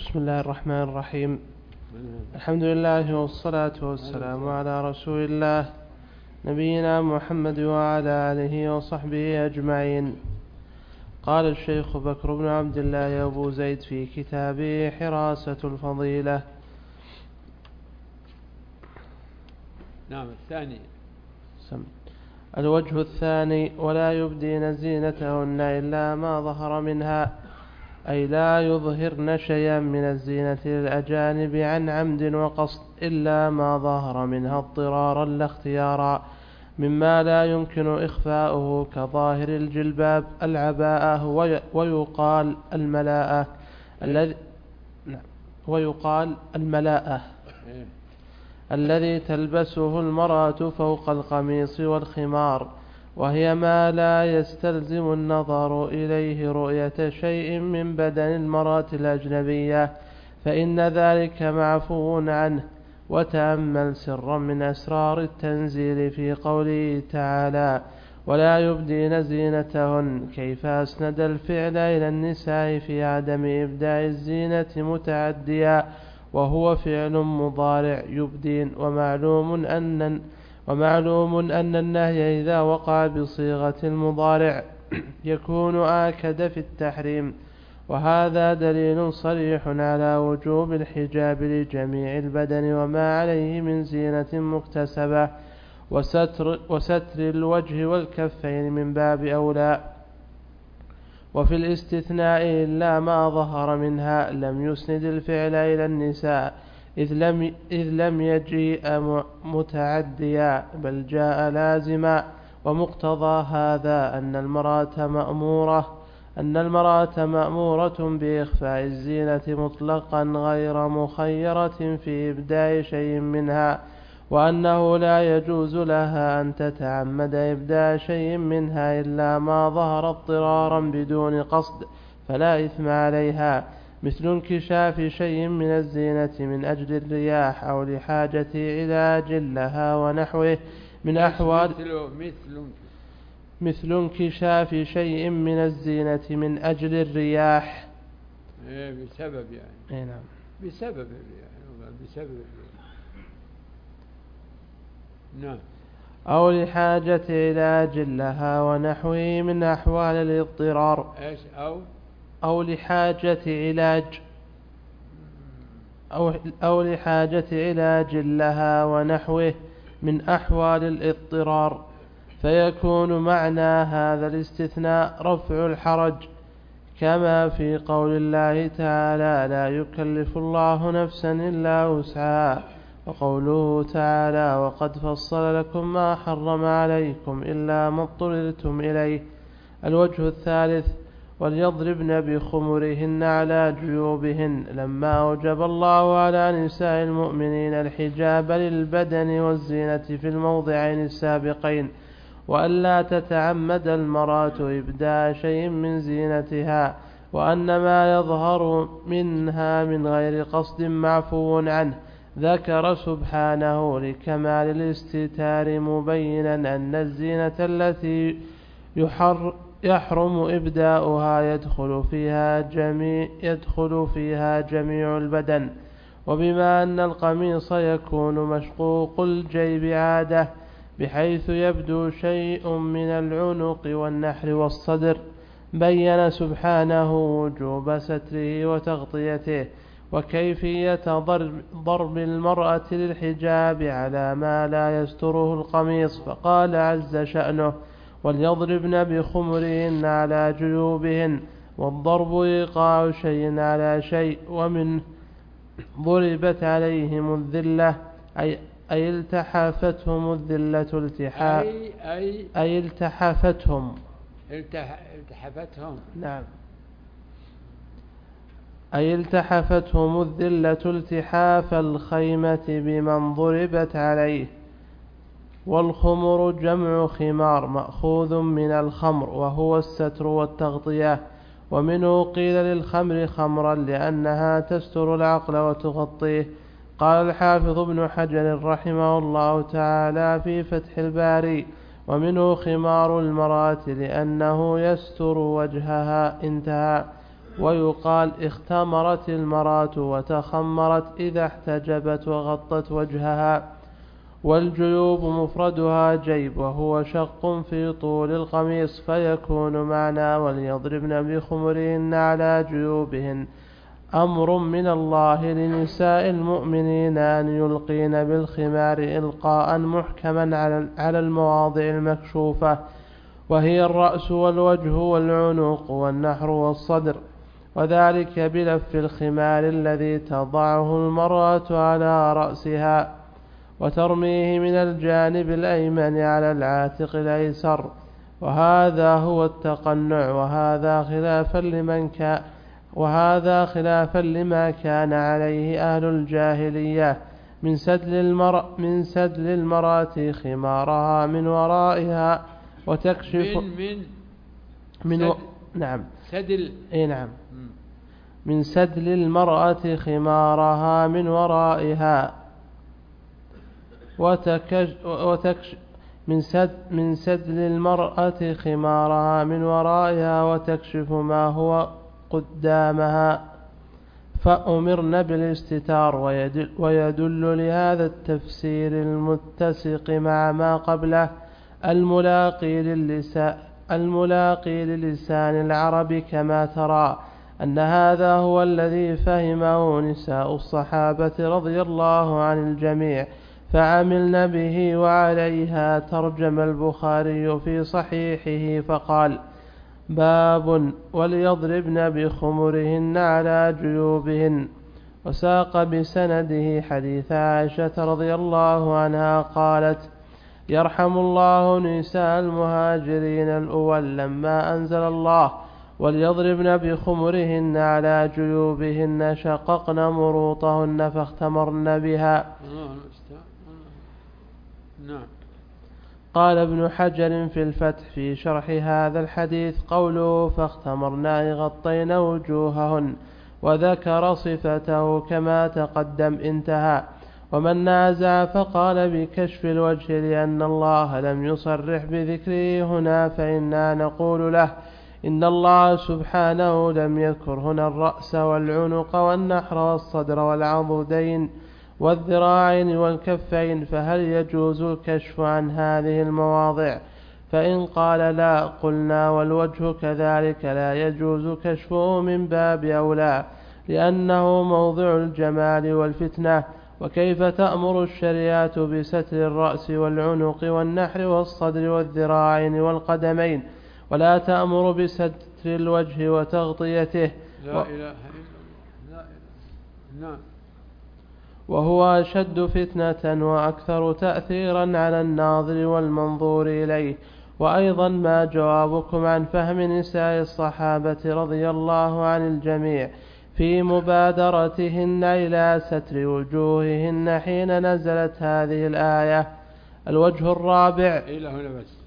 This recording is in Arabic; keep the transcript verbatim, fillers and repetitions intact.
بسم الله الرحمن الرحيم. الحمد لله والصلاة والسلام على رسول الله نبينا محمد وعلى آله وصحبه أجمعين. قال الشيخ بكر بن عبد الله أبو زيد في كتابه حراسة الفضيلة. نعم. الثاني سم. الوجه الثاني: ولا يبدين زينتهن إلا ما ظهر منها، أي لا يظهرن شيئا من الزينة للأجانب عن عمد وقصد إلا ما ظهر منها اضطرارا لا اختيارا، مما لا يمكن إخفاؤه كظاهر الجلباب العباءة ويقال الملاءة الذي ويقال الملاءة الذي تلبسه المرأة فوق القميص والخمار، وهي ما لا يستلزم النظر إليه رؤية شيء من بدن المرأة الأجنبية، فإن ذلك معفو عنه. وتأمل سرا من أسرار التنزيل في قوله تعالى: ولا يبدين زينتهن، كيف أسند الفعل إلى النساء في عدم إبداء الزينة متعديا، وهو فعل مضارع يبدين، ومعلوم أن ومعلوم أن النهي إذا وقع بصيغة المضارع يكون آكد في التحريم، وهذا دليل صريح على وجوب الحجاب لجميع البدن وما عليه من زينة مكتسبة، وستر, وستر الوجه والكفين من باب أولى. وفي الاستثناء إلا ما ظهر منها لم يسند الفعل إلى النساء، إذ لم, إذ لم يجيء متعديا بل جاء لازما، ومقتضى هذا أن المرأة مأمورة أن المرأة مأمورة بإخفاء الزينة مطلقا غير مخيرة في إبداء شيء منها، وأنه لا يجوز لها أن تتعمد إبداء شيء منها إلا ما ظهر اضطرارا بدون قصد فلا إثم عليها، مثل انكشاف شيء من الزينة من أجل الرياح أو لحاجة علاج لها ونحوه من أحوال مثل مثل انكشاف شيء من الزينة من أجل الرياح بسبب يعني نعم بسبب الرياح بسبب الرياح نعم أو لحاجة علاج لها ونحوه من أحوال الاضطرار إيش أو أو لحاجة علاج أو, أو لحاجة علاج لها ونحوه من أحوال الاضطرار، فيكون معنى هذا الاستثناء رفع الحرج، كما في قول الله تعالى: لا يكلف الله نفسا إلا وسعها، وقوله تعالى: وقد فصل لكم ما حرم عليكم إلا ما اضطررتم إليه. الوجه الثالث: وليضربن بخمرهن على جيوبهن، لما أوجب الله على نساء المؤمنين الحجاب للبدن والزينة في الموضعين السابقين، وألا تتعمد المرأة إبداء شيء من زينتها، وأن ما يظهر منها من غير قصد معفو عنه. ذكر سبحانه لكمال الاستتار مبينا أن الزينة التي يحر يحرم إبداؤها يدخل فيها جميع, يدخل فيها جميع البدن، وبما أن القميص يكون مشقوق الجيب عادة بحيث يبدو شيء من العنق والنحر والصدر، بين سبحانه وجوب ستره وتغطيته وكيفية ضرب, ضرب المرأة للحجاب على ما لا يستره القميص، فقال عز شأنه: وليضربن بخمرهن على جيوبهن. والضرب إيقاع شيء على شيء، ومن ضربت عليهم الذلة أي, أي التحافتهم الذلة التحاف أي, أي, أي التحافتهم التحافتهم نعم أي التحفتهم الذلة التحاف الخيمة بمن ضربت عليه. والخمر جمع خمار مأخوذ من الخمر وهو الستر والتغطية، ومنه قيل للخمر خمرا لأنها تستر العقل وتغطيه. قال الحافظ ابن حجر رحمه الله تعالى في فتح الباري: ومنه خمار المرأة لأنه يستر وجهها. انتهى. ويقال اختمرت المرأة وتخمرت إذا احتجبت وغطت وجهها. والجيوب مفردها جيب، وهو شق في طول القميص، فيكون معنى وليضربن بخمرهن على جيوبهن أمر من الله لنساء المؤمنين أن يلقين بالخمار إلقاء محكما على المواضع المكشوفة، وهي الرأس والوجه والعنق والنحر والصدر، وذلك بلف الخمار الذي تضعه المرأة على رأسها، وترميه من الجانب الأيمن على العاتق الأيسر، وهذا هو التقنع، وهذا خلافا لمن كان وهذا خلافا لما كان عليه أهل الجاهلية من سدل المرأة من سدل المرأة خمارها من ورائها وتكشف من من, من سد و... نعم سدل اي نعم من سدل المرأة خمارها من ورائها وتكش... وتكش... من سد من سدل المرأة خمارها من ورائها وتكشف ما هو قدامها، فأمرن بالاستتار. ويدل, ويدل لهذا التفسير المتسق مع ما قبله الملاقي للسان الملاقي للسان العرب، كما ترى أن هذا هو الذي فهمه نساء الصحابة رضي الله عن الجميع فعملن به، وعليها ترجم البخاري في صحيحه فقال: باب وليضربن بخمرهن على جيوبهن. وساق بسنده حديث عائشة رضي الله عنها قالت: يرحم الله نساء المهاجرين الأول لما أنزل الله وليضربن بخمرهن على جيوبهن شققن مروطهن فاختمرن بها. نعم. قال ابن حجر في الفتح في شرح هذا الحديث قوله فاختمرنا غطين وجوههن، وذكر صفته كما تقدم انتهى. ومن نازع فقال بكشف الوجه لأن الله لم يصرح بذكره هنا، فإنا نقول له إن الله سبحانه لم يذكر هنا الرأس والعنق والنحر والصدر والعضدين والذراعين والكفين، فهل يجوز الكشف عن هذه المواضع؟ فإن قال لا قلنا والوجه كذلك لا يجوز كشفه من باب أولى، لأنه موضع الجمال والفتنة. وكيف تأمر الشريعة بستر الرأس والعنق والنحر والصدر والذراعين والقدمين، ولا تأمر بستر الوجه وتغطيته؟ لا إله إلا الله. لا إله. نعم. وهو أشد فتنة وأكثر تأثيرا على الناظر والمنظور إليه. وأيضا ما جوابكم عن فهم نساء الصحابة رضي الله عن الجميع في مبادرتهن إلى ستر وجوههن حين نزلت هذه الآية؟ الوجه الرابع. إلى هنا بس.